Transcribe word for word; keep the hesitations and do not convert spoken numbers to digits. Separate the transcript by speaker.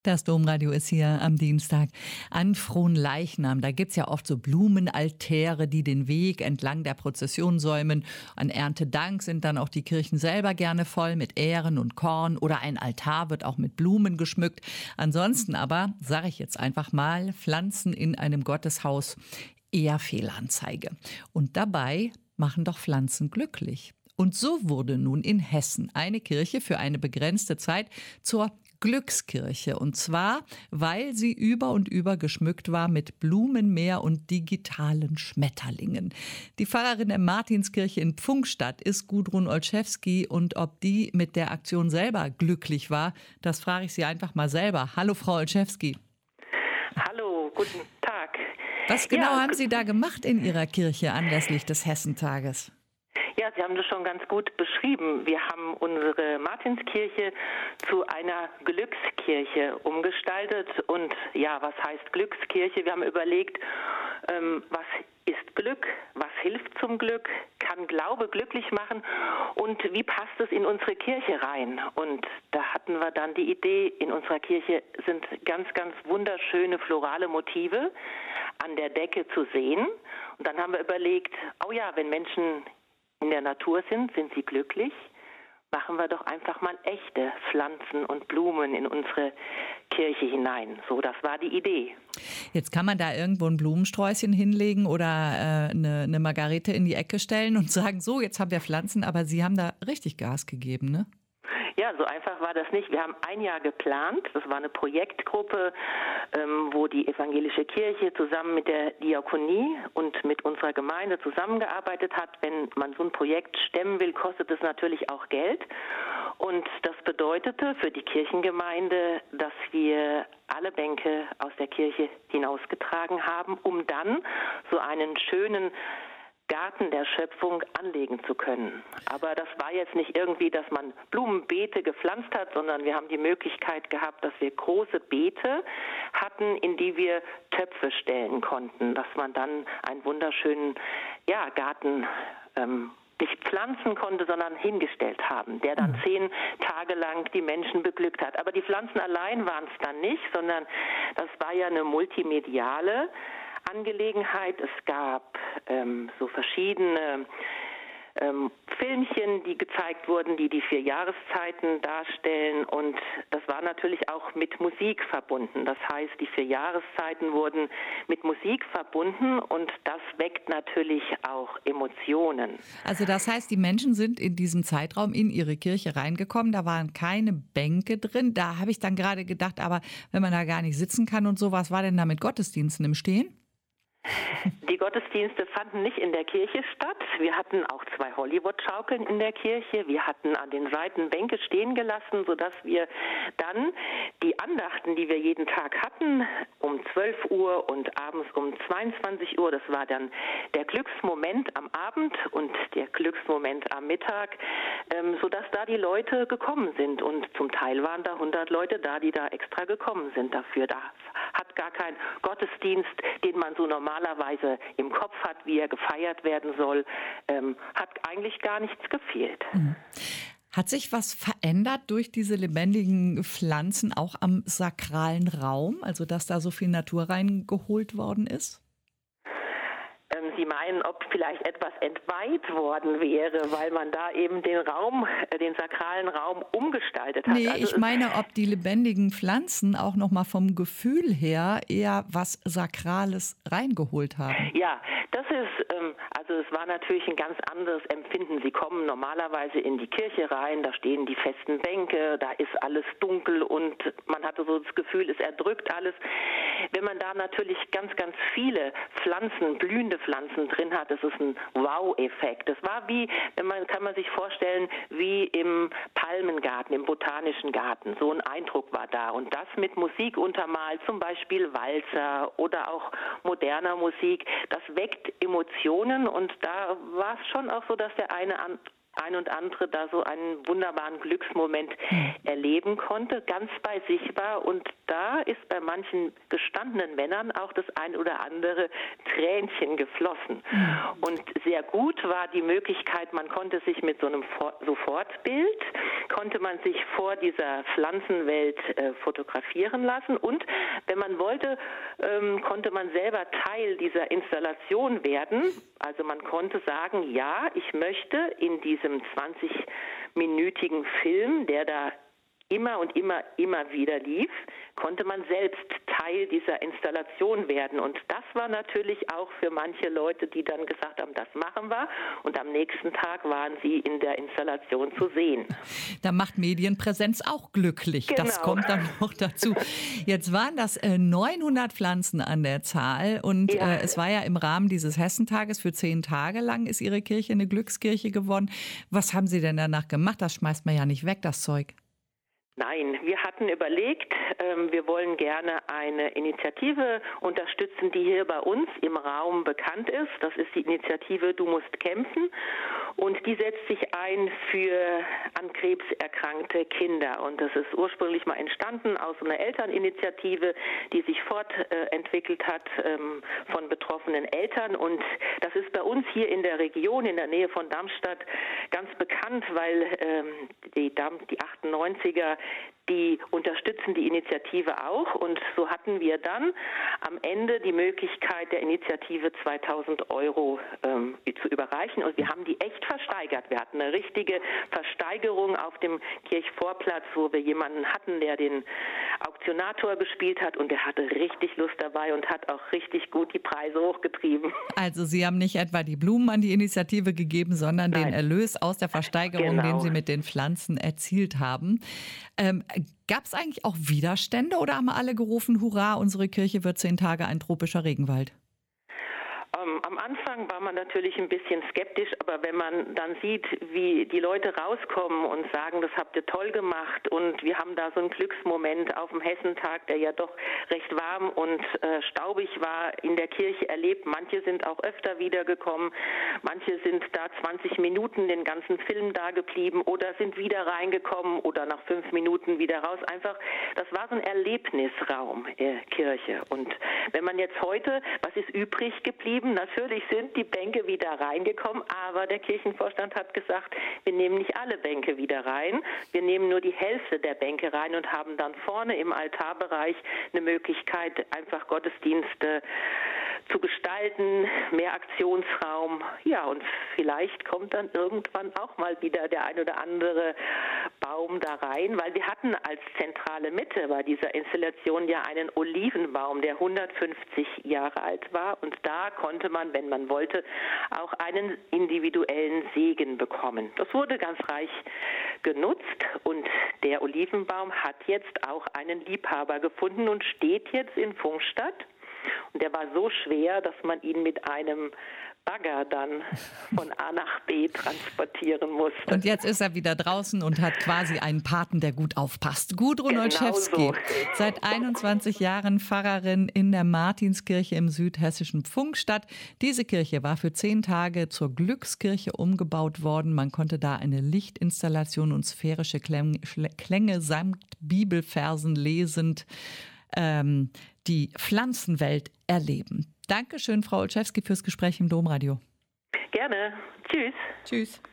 Speaker 1: Das Domradio ist hier am Dienstag an Fronleichnam. Da gibt's ja oft so Blumenaltäre, die den Weg entlang der Prozession säumen. An Erntedank sind dann auch die Kirchen selber gerne voll mit Ähren und Korn oder ein Altar wird auch mit Blumen geschmückt. Ansonsten aber, sage ich jetzt einfach mal, Pflanzen in einem Gotteshaus eher Fehlanzeige. Und dabei machen doch Pflanzen glücklich. Und so wurde nun in Hessen eine Kirche für eine begrenzte Zeit zur Glückskirche. Und zwar, weil sie über und über geschmückt war mit Blumenmeer und digitalen Schmetterlingen. Die Pfarrerin der Martinskirche in Pfungstadt ist Gudrun Olszewski. Und ob die mit der Aktion selber glücklich war, das frage ich sie einfach mal selber. Hallo, Frau Olszewski.
Speaker 2: Hallo, guten Tag.
Speaker 1: Was genau
Speaker 2: ja,
Speaker 1: haben Sie da gemacht in Ihrer Kirche anlässlich des Hessentages?
Speaker 2: Ja, Sie haben das schon ganz gut beschrieben. Wir haben unsere Martinskirche zu einer Glückskirche umgestaltet. Und ja, was heißt Glückskirche? Wir haben überlegt, ähm, was ist Glück? Was hilft zum Glück? Kann Glaube glücklich machen? Und wie passt es in unsere Kirche rein? Und da hatten wir dann die Idee, in unserer Kirche sind ganz, ganz wunderschöne florale Motive an der Decke zu sehen. Und dann haben wir überlegt, oh ja, wenn Menschen in der Natur sind, sind sie glücklich. Machen wir doch einfach mal echte Pflanzen und Blumen in unsere Kirche hinein. So, das war die Idee.
Speaker 1: Jetzt kann man da irgendwo ein Blumensträußchen hinlegen oder äh, eine, eine Margarete in die Ecke stellen und sagen, so, jetzt haben wir Pflanzen, aber Sie haben da richtig Gas gegeben, ne?
Speaker 2: Ja, so einfach war das nicht. Wir haben ein Jahr geplant. Das war eine Projektgruppe, ähm, wo die evangelische Kirche zusammen mit der Diakonie und mit unserer Gemeinde zusammengearbeitet hat. Wenn man so ein Projekt stemmen will, kostet es natürlich auch Geld. Und das bedeutete für die Kirchengemeinde, dass wir alle Bänke aus der Kirche hinausgetragen haben, um dann so einen schönen Garten der Schöpfung anlegen zu können. Aber das war jetzt nicht irgendwie, dass man Blumenbeete gepflanzt hat, sondern wir haben die Möglichkeit gehabt, dass wir große Beete hatten, in die wir Töpfe stellen konnten, dass man dann einen wunderschönen ja, Garten ähm, nicht pflanzen konnte, sondern hingestellt haben, der dann zehn Tage lang die Menschen beglückt hat. Aber die Pflanzen allein waren es dann nicht, sondern das war ja eine multimediale Angelegenheit. Es gab ähm, so verschiedene ähm, Filmchen, die gezeigt wurden, die die vier Jahreszeiten darstellen, und das war natürlich auch mit Musik verbunden. Das heißt, die vier Jahreszeiten wurden mit Musik verbunden und das weckt natürlich auch Emotionen.
Speaker 1: Also das heißt, die Menschen sind in diesem Zeitraum in ihre Kirche reingekommen, da waren keine Bänke drin. Da habe ich dann gerade gedacht, aber wenn man da gar nicht sitzen kann und so, was war denn da mit Gottesdiensten im Stehen?
Speaker 2: Die Gottesdienste fanden nicht in der Kirche statt. Wir hatten auch zwei Hollywood-Schaukeln in der Kirche. Wir hatten an den Seiten Bänke stehen gelassen, sodass wir dann die Andachten, die wir jeden Tag hatten, um zwölf Uhr und abends um zweiundzwanzig Uhr, das war dann der Glücksmoment am Abend und der Glücksmoment am Mittag, ähm, sodass da die Leute gekommen sind. Und zum Teil waren da hundert Leute da, die da extra gekommen sind dafür. Da hat gar kein Gottesdienst, den man so normalerweise im Kopf hat, wie er gefeiert werden soll, ähm, hat eigentlich gar nichts gefehlt.
Speaker 1: Mhm. Hat sich was verändert durch diese lebendigen Pflanzen auch am sakralen Raum, also dass da so viel Natur reingeholt worden ist?
Speaker 2: Ähm, Sie meinen, ob vielleicht etwas entweiht worden wäre, weil man da eben den Raum, äh, den sakralen Raum umgestaltet hat?
Speaker 1: Nee,
Speaker 2: also
Speaker 1: ich meine, ob die lebendigen Pflanzen auch noch mal vom Gefühl her eher was Sakrales reingeholt haben.
Speaker 2: Ja, das ist, ähm, also es war natürlich ein ganz anderes Empfinden. Sie kommen normalerweise in die Kirche rein, da stehen die festen Bänke, da ist alles dunkel und man hatte so das Gefühl, es erdrückt alles. Wenn man da natürlich ganz, ganz viele Pflanzen, blühende Pflanzen drin hat, das ist ein Wow-Effekt. Das war wie, wenn man, kann man sich vorstellen, wie im Palmengarten, im Botanischen Garten. So ein Eindruck war da. Und das mit Musik untermalt, zum Beispiel Walzer oder auch moderner Musik, das weckt Emotionen und da war es schon auch so, dass der eine an ein und andere da so einen wunderbaren Glücksmoment mhm. erleben konnte, ganz bei sich war. Und da ist bei manchen gestandenen Männern auch das ein oder andere Tränchen geflossen. Mhm. Und sehr gut war die Möglichkeit, man konnte sich mit so einem Sofortbild, konnte man sich vor dieser Pflanzenwelt äh, fotografieren lassen. Und wenn man wollte, ähm, konnte man selber Teil dieser Installation werden. Also man konnte sagen, ja, ich möchte in diesem zwanzig-minütigen Film, der da immer und immer, immer wieder lief, konnte man selbst Teil dieser Installation werden. Und das war natürlich auch für manche Leute, die dann gesagt haben, das machen wir. Und am nächsten Tag waren sie in der Installation zu sehen.
Speaker 1: Da macht Medienpräsenz auch glücklich. Genau. Das kommt dann noch dazu. Jetzt waren das äh, neunhundert Pflanzen an der Zahl. Und ja. äh, es war ja im Rahmen dieses Hessentages für zehn Tage lang ist Ihre Kirche eine Glückskirche geworden. Was haben Sie denn danach gemacht? Das schmeißt man ja nicht weg, das Zeug.
Speaker 2: Nein, wir hatten überlegt, ähm, wir wollen gerne eine Initiative unterstützen, die hier bei uns im Raum bekannt ist. Das ist die Initiative Du musst kämpfen. Und die setzt sich ein für an Krebs erkrankte Kinder. Und das ist ursprünglich mal entstanden aus einer Elterninitiative, die sich fortentwickelt hat ähm, von betroffenen Eltern. Und das ist bei uns hier in der Region, in der Nähe von Darmstadt, ganz bekannt, weil ähm, die, die achtundneunziger, die unterstützen die Initiative auch. Und so hatten wir dann am Ende die Möglichkeit, der Initiative zweitausend Euro ähm, zu überreichen. Und wir haben die echt versteigert. Wir hatten eine richtige Versteigerung auf dem Kirchvorplatz, wo wir jemanden hatten, der den Auktionator gespielt hat. Und der hatte richtig Lust dabei und hat auch richtig gut die Preise hochgetrieben.
Speaker 1: Also Sie haben nicht etwa die Blumen an die Initiative gegeben, sondern Nein. den Erlös aus der Versteigerung, genau. den Sie mit den Pflanzen erzielt haben. Ähm, Gab es eigentlich auch Widerstände oder haben alle gerufen, hurra, unsere Kirche wird zehn Tage ein tropischer Regenwald?
Speaker 2: Ähm, am Anfang war man natürlich ein bisschen skeptisch, aber wenn man dann sieht, wie die Leute rauskommen und sagen, das habt ihr toll gemacht und wir haben da so einen Glücksmoment auf dem Hessentag, der ja doch recht warm und äh, staubig war, in der Kirche erlebt. Manche sind auch öfter wiedergekommen, manche sind da zwanzig Minuten den ganzen Film da geblieben oder sind wieder reingekommen oder nach fünf Minuten wieder raus. Einfach, das war so ein Erlebnisraum, äh, Kirche. Und wenn man jetzt heute, was ist übrig geblieben? Natürlich sind die Bänke wieder reingekommen, aber der Kirchenvorstand hat gesagt, wir nehmen nicht alle Bänke wieder rein, wir nehmen nur die Hälfte der Bänke rein und haben dann vorne im Altarbereich eine Möglichkeit, einfach Gottesdienste zu gestalten, mehr Aktionsraum. Ja, und vielleicht kommt dann irgendwann auch mal wieder der ein oder andere Baum da rein, weil wir hatten als zentrale Mitte bei dieser Installation ja einen Olivenbaum, der hundertfünfzig Jahre alt war, und da konnte man, wenn man wollte, auch einen individuellen Segen bekommen. Das wurde ganz reich genutzt und der Olivenbaum hat jetzt auch einen Liebhaber gefunden und steht jetzt in Pfungstadt. Und der war so schwer, dass man ihn mit einem Bagger dann von A nach B transportieren musste.
Speaker 1: Und jetzt ist er wieder draußen und hat quasi einen Paten, der gut aufpasst. Gudrun
Speaker 2: Genau
Speaker 1: Olszewski,
Speaker 2: so.
Speaker 1: Seit einundzwanzig Jahren Pfarrerin in der Martinskirche im südhessischen Pfungstadt. Diese Kirche war für zehn Tage zur Glückskirche umgebaut worden. Man konnte da eine Lichtinstallation und sphärische Klänge samt Bibelversen lesend ähm, die Pflanzenwelt erleben. Dankeschön, Frau Olszewski, fürs Gespräch im Domradio.
Speaker 2: Gerne. Tschüss.
Speaker 1: Tschüss.